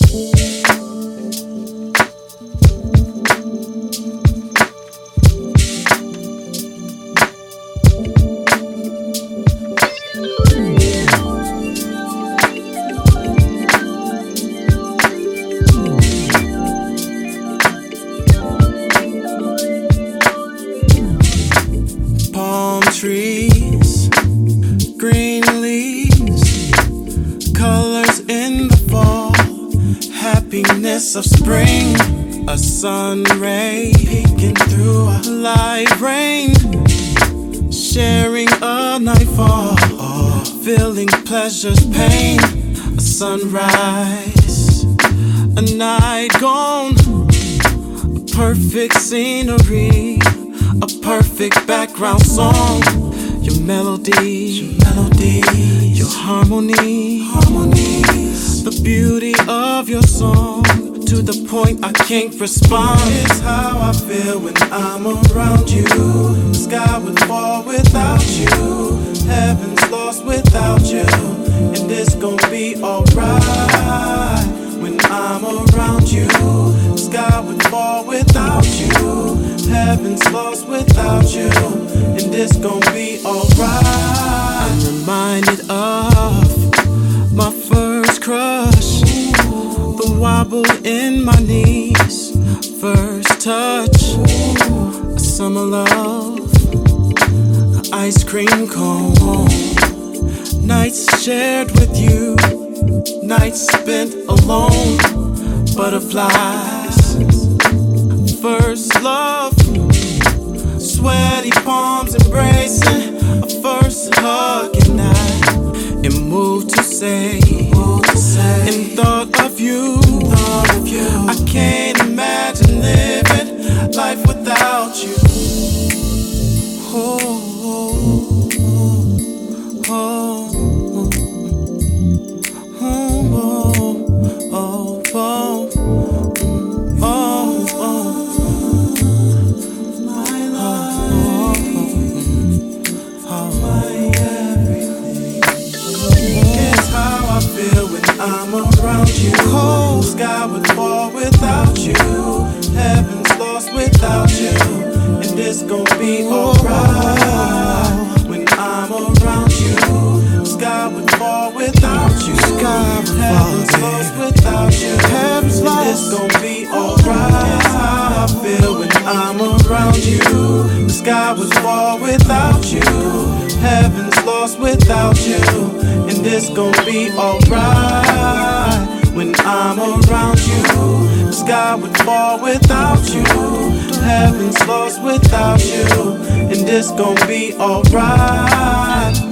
Palm trees, green leaves, colors in the fall, happiness of spring, a sun ray peeking through a light rain, sharing a nightfall, feeling pleasure's pain, a sunrise, a night gone, a perfect scenery, a perfect background song. Your melodies, your harmonies, the beauty of your song. To the point I can't respond. It's how I feel when I'm around you. The sky would fall without you. Heaven's lost without you. And it's gonna be alright when I'm around you. The sky would fall without you. Heaven's lost without you, and it's gonna be alright. I'm reminded of my first crush, the wobble in my knees, first touch, a summer love, an ice cream cone, nights shared with you, nights spent alone, butterflies, first love, sweaty palms embracing, a first hug, and I am moved to say, in thought of you, I can't imagine living life without you. Oh, oh, oh, oh, oh, oh, I'm around you. Cold sky would fall without you. Heaven's lost without you. And it's gonna be alright when I'm around you. Sky would fall without you. Heaven's lost without you. Heaven's lost. And it's gonna be alright. That's how I feel when I'm around you. The sky would fall without you. Heaven's lost without you. And it's gonna be alright when I'm around you. The sky would fall without you. Heaven's lost without you. And it's gonna be alright.